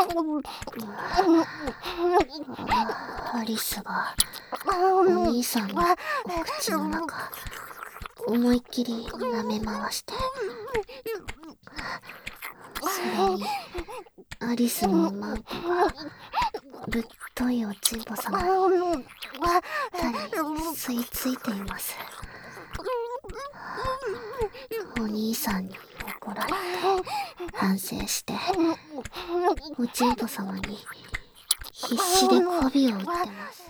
アリスがお兄さんのお口の中思いっきり舐め回して、それにアリスのマンコがぶっといおちんぽ様に舌に吸い付いています。お兄さんに怒られて反省して、おちんぽ様に必死で媚びを売ってます。